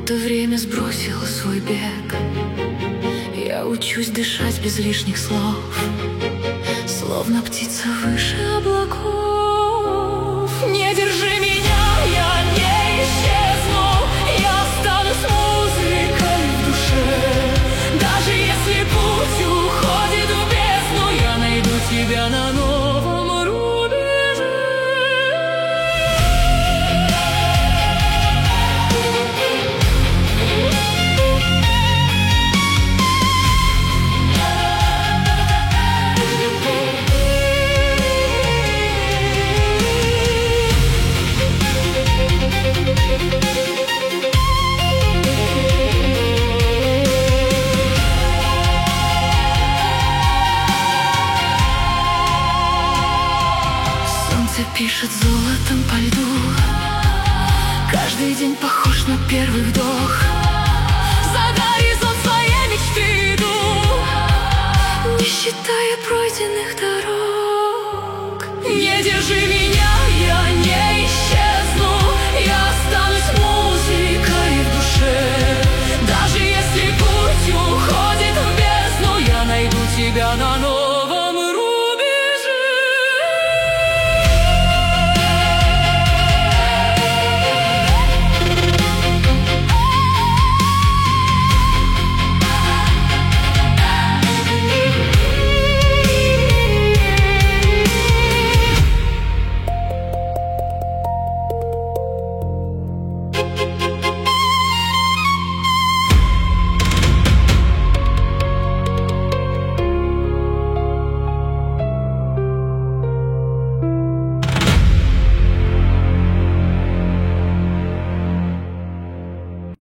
Будто время сбросило свой бег. Я учусь дышать без лишних слов, словно птица выше облаков. Не держи меня, я не исчезну, я останусь музыкой в душе. Даже если путь уходит в бездну, я найду тебя на новом рубеже. Пишет золотом по льду, каждый день похож на первый вдох. За горизонт своей мечты иду, не считая пройденных дорог. Не держи меня,